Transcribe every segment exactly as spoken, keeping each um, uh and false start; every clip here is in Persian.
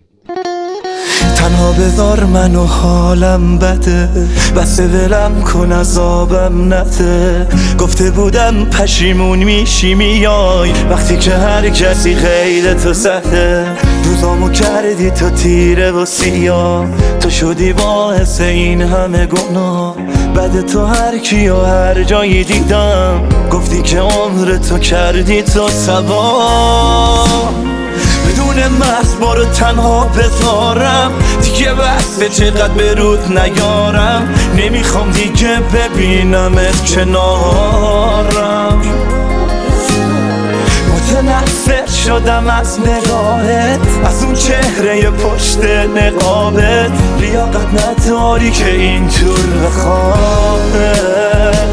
تنها بذار منو حالم بده، بس ولم کن عذابم نده. گفته بودم پشیمون میشی میای وقتی که هر کسی خیلی تو زده. روزامو کردی تو تیره و سیاه، تو شدی باعث این همه گناه. بعد تو هر کی و هر جایی دیدم گفتی که عمر تو کردی تو سبا. بدون محض بارو تنها بذارم دیگه، بسته چقدر برود نیارم. نمیخوام دیگه ببینمت کنارم. متنفر شدم از نگاهت، از اون چهره پشت نقابت. لیاقت نداری که اینطور بخوابت.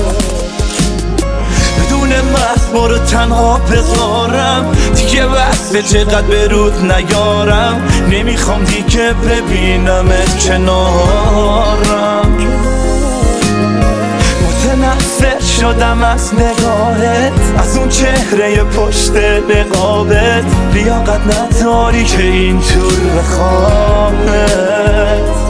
بدون محض بارو تنها بذارم دیگه، بسته چقدر برود نیارم. نمیخوام دیگه ببینمت کنارم. متنفر شدم از نگاهت، از اون چهره پشت نقابت. لیاقت نداری که اینطور بخوابت.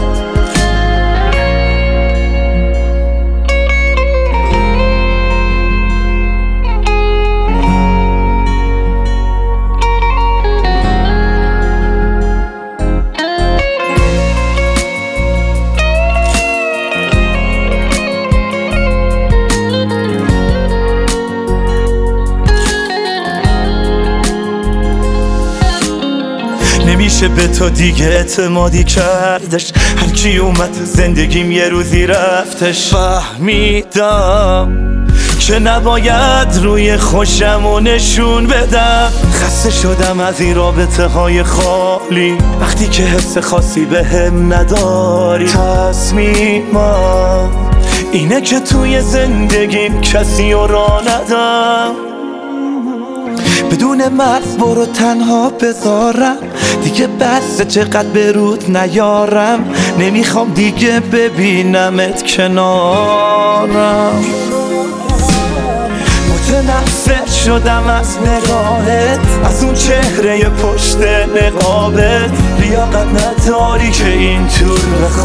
نمیشه به تو دیگه اعتمادی کردش، هر کی اومد تو زندگیم یه روزی رفتش. فهمیدم که نباید روی خوشمو نشون بدم. خسته شدم از این رابطه های خالی، وقتی که حس خاصی به هم نداری. تصمیمم اینه که توی زندگیم کسی رو راه ندم. بدون مرز برو تنها بذارم دیگه، بسته چقدر برود نیارم. نمیخوام دیگه ببینمت کنارم. متنفر شدم از نگاهت، از اون چهره پشت نقابت. لیاقت نداری که اینطور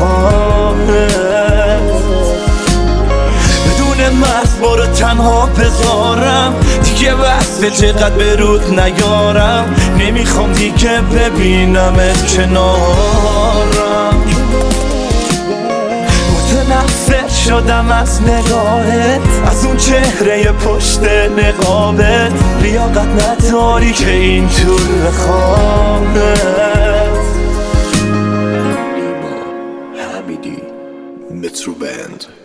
بخوابت. بدون محض برو تنها بذارم دیگه، بسته چقدر برود نیارم. نمیخوام دیگه ببینمت کنارم. متنفر شدم از نگاهت، از اون چهره پشت نقابت. لیاقت نداری که اینطور بخوابت. مترو بند.